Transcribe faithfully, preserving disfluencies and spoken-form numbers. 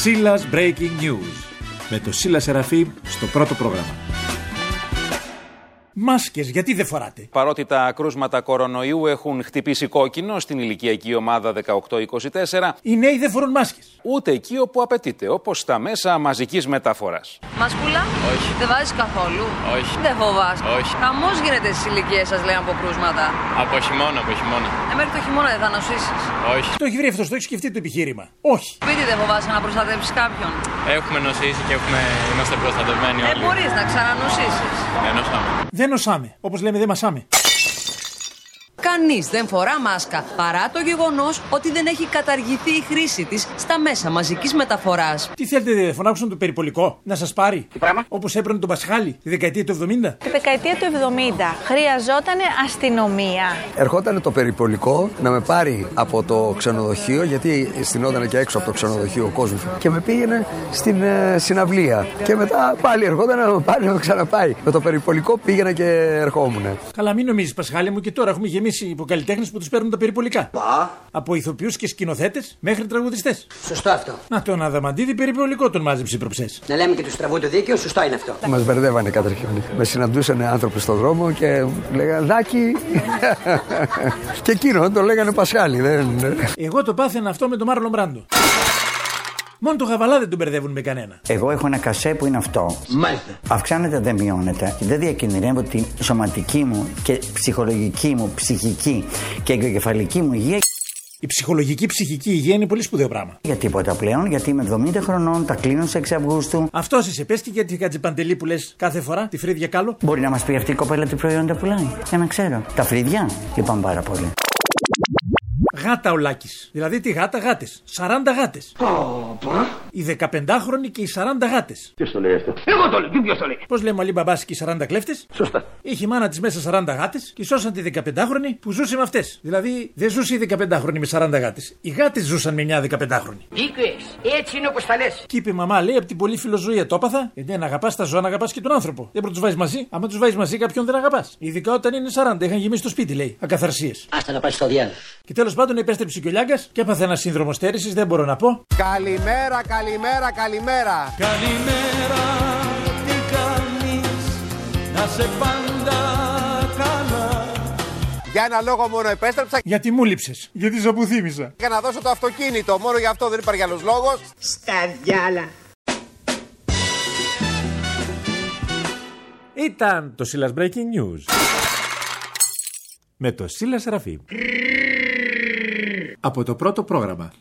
Σίλας Breaking News με το Σίλα Σεραφείμ στο πρώτο πρόγραμμα. Μάσκες, γιατί δεν φοράτε? Παρότι τα κρούσματα κορονοϊού έχουν χτυπήσει κόκκινο στην ηλικιακή ομάδα δεκαοκτώ είκοσι τέσσερα, οι νέοι δεν φορούν μάσκες. Ούτε εκεί όπου απαιτείται, όπως στα μέσα μαζικής μεταφοράς. Μασκούλα? Όχι. Δεν βάζεις καθόλου? Όχι. Δεν φοβάσαι? Όχι. Χαμός γίνεται στις ηλικίες σας, λέει, από κρούσματα. Από χειμώνα, από χειμώνα. Ε, μέχρι το χειμώνα δεν θα νοσήσεις? Όχι. Το έχει βρει αυτό, το έχει σκεφτεί το επιχείρημα. Όχι. Σπίτι δεν φοβάσαι να προστατεύσεις κάποιον? Έχουμε νοσήσει και έχουμε... είμαστε προστατευμένοι Ε, όλοι. μπορείς να ξανανοσήσεις. Δεν νοσάμε. Δεν νοσάμε. Όπως λέμε, δεν μασάμε. Κανείς δεν φορά μάσκα, παρά το γεγονός ότι δεν έχει καταργηθεί η χρήση της στα μέσα μαζικής μεταφοράς. Τι θέλετε, φωνάξουν το περιπολικό να σας πάρει? Τι πράγμα? Όπως έπαιρνε τον Πασχάλη τη δεκαετία του εβδομήντα. Τη δεκαετία του εβδομήντα χρειαζόταν αστυνομία. Ερχόταν το περιπολικό να με πάρει από το ξενοδοχείο, γιατί στηνόταν και έξω από το ξενοδοχείο ο κόσμος, και με πήγαινε στην ε, συναυλία. Και μετά πάλι ερχόταν να με πάρει να με ξαναπάει. Με το περιπολικό πήγαινα και ερχόμουν. Καλά, μην νομίζεις, Πασχάλη μου, και τώρα έχουμε γεμίσει υποκαλλιτέχνες που τους παίρνουν τα περιπολικά. Πα. Από ηθοποιούς και σκηνοθέτες μέχρι τραγουδιστές. Σωστό αυτό. Να, τον Αδαμαντίδη περιπολικό τον μάζεψε προψές. Να λέμε και του τραβούν το δίκαιο, σωστό είναι αυτό. Μας μπερδεύανε καταρχήν. Με συναντούσαν άνθρωποι στον δρόμο και λέγανε Δάκη. Και εκείνο το λέγανε Πασχάλη. Δεν... Εγώ το πάθαινα αυτό με τον Μάρλον Μπράντο. Μόνο το Γαβαλά δεν τον μπερδεύουν με κανένα. Εγώ έχω ένα κασέ που είναι αυτό. Μάλιστα. Αυξάνεται, δεν μειώνεται. Δεν διακινδυνεύω την σωματική μου και ψυχολογική μου, ψυχική και εγκεφαλική μου υγεία. Η ψυχολογική ψυχική υγεία είναι πολύ σπουδαίο πράγμα. Για τίποτα πλέον, γιατί είμαι εβδομήντα χρονών, τα κλείνω σε έξι Αυγούστου. Αυτός είσαι, πες και για τη Χατζηπαντελή που λες κάθε φορά, τη φρύδια κάλο. Μπορεί να μας πει αυτή η κοπέλα τι προϊόντα πουλάει. Για να ξέρω. Τα φρύδια είπαν πάρα πολύ. Γάτα ο Λάκης. Δηλαδή τη γάτα γάτες. σαράντα γάτες. Παπα. Οι δεκαπεντάχρονοι και οι σαράντα γάτες. Ποιος το λέει αυτό? Εγώ το λέω. Ποιος το λέει? Πώς λέμε ο Αλή Μπαμπάς και οι σαράντα κλέφτες? Σωστά. Είχε η μάνα της μέσα σαράντα γάτες και σώσαν τη δεκαπεντάχρονη που ζούσε με αυτές. Δηλαδή δεν ζούσε η δεκαπεντάχρονη με σαράντα γάτες. Οι γάτες ζούσαν με μια δεκαπεντάχρονη. Δίκαιος. Έτσι είναι όπως τα λες. Και είπε η μαμά, λέει, από την πολύ φιλοζωία το έπαθα. Γιατί αν αγαπάς τα ζώα, να αγαπάς και τον άνθρωπο. Δεν μπορεί να του βάζει μαζί. Άμα του βάζει μαζί, κάποιον δεν αγαπάς. Ειδικά όταν είναι σαράντα, είχαν γεμίσει το σπίτι, λέει. Ακαθαρσίες. Άστα να πάει στο διάλογο. Και τέλος πάντων επέστρεψε και ο Λιάγκας και έπαθε ένα σύνδρομο στέρησης, δεν μπορώ να πω. Καλημέρα, καλημέρα, καλημέρα. Καλημέρα, τι κάνεις, να σε πάντα καλά. Για ένα λόγο μόνο επέστρεψα. Γιατί μου λείψες, γιατί σε αποθύμησα. Για να δώσω το αυτοκίνητο, μόνο γι' αυτό, δεν υπάρχει άλλος λόγος. Στα διάλα. Ήταν το Σίλας Breaking News με το Σίλα Σεραφείμ από το πρώτο πρόγραμμα.